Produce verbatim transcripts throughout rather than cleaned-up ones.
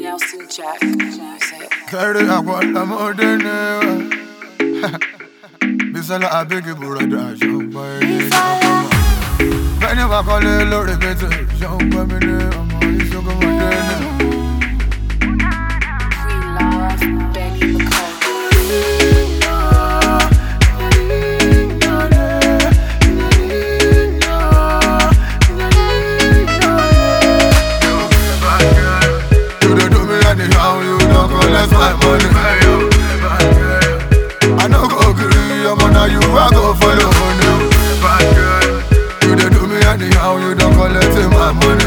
Nelson Jack music. Carry a water more than ever. Bisala a big brother, young boy. When you walk on the Lord, it's a young woman. I'm only so good. We love Benny McCall. Anyhow, you don't collect my money. I know go agree, I'm on you, I go follow you. You don't do me anyhow, you don't collect my money.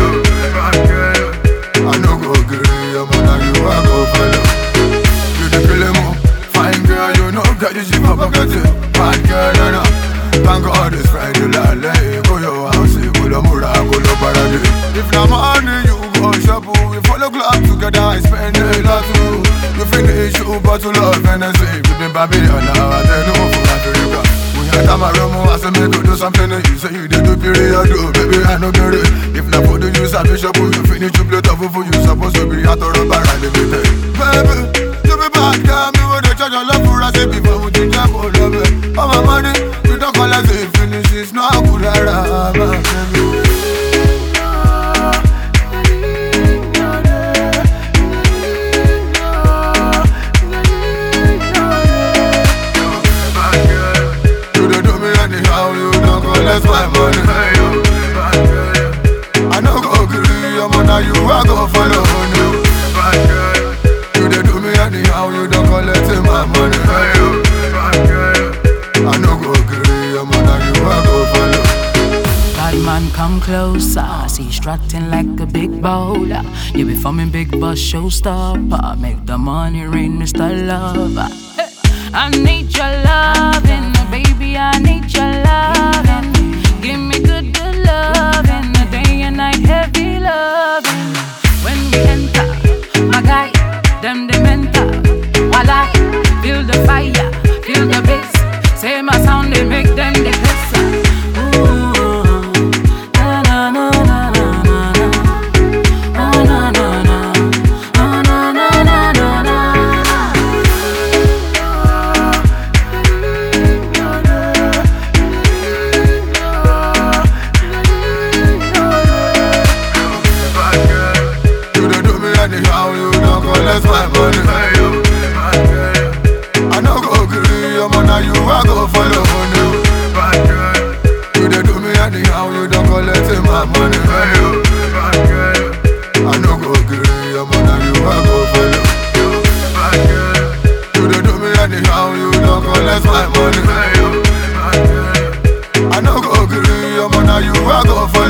I know go agree, I'm on you, I go follow. You the kill him, fine girl, you know, got you shit up, I got it. Bad girl, no, no. Thank God it's Friday, lale. Go your house, go to Mura, go to Paradise. If not money, you go shop. We follow club together, I spend a lot too. You finish your bottle of Hennessy. We been Babylon now, I tell you for Africa. We had a room, I said make you do something. You say you did do period, do baby, I know get it. If not for the use of the shop, you finish your plate of food. You supposed to be out of rubber and everything. Baby, you be bad, girl, me with the charge of love for us. Before we think I will love it. All my money, you don't call us it finishes. No, I could have baby. That's my money. I know go agree, I'm on you, I go follow you. You they do me anyhow, you don't collect my money. I know go agree, I'm on you, I go follow. Bad man come closer, see strutting like a big bowler. You be forming big boss showstopper, make the money rain, Mister Lover. I need your loving, baby, I need your loving. Give me good, good loving, a day and night heavy loving. When we enter, my guy, them the mental. While I feel the fire, feel the bass. Say my sound, they make them the best. Ooh, na na na na na na. Oh na na na, oh na na na na na. Anyhow, you don't collect my money. I know go agree, I'm on you, I go follow you. You they do me anyhow, you don't collect my money. I know go agree, I'm on you, I go follow. You they do me anyhow, you don't collect my money. I know go agree, I'm on you, I go follow.